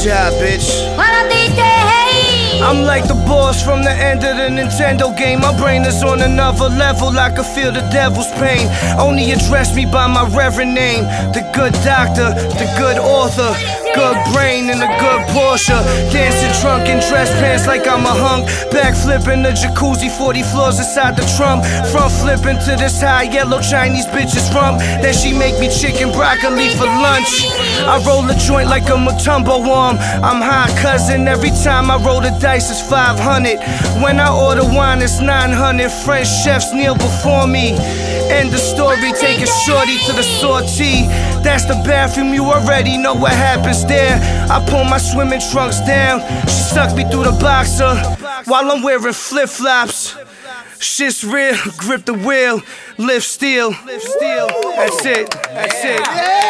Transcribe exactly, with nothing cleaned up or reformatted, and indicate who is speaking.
Speaker 1: job, bitch. I'm like the boss from the end of the Nintendo game. My brain is on another level, I can feel the devil's pain. Only address me by my reverend name. The good doctor, the good author, good brain and a good Porsche. Dancing drunk in dress pants like I'm a hunk. Back flipping the jacuzzi, forty floors inside the trunk. Front flipping to this high yellow Chinese bitch's rump. Then she make me chicken broccoli for lunch. I roll a joint like a Mutombo worm. I'm high cousin, every time I roll the dice it's five hundred. When I order wine it's nine hundred. French chefs kneel before me. End the story, take a shorty to the sortie. That's the bathroom, you already know what happens there. I pull my swimming trunks down. She sucked me through the boxer while I'm wearing flip-flops. Shit's real, grip the wheel, lift steel. That's it, that's it.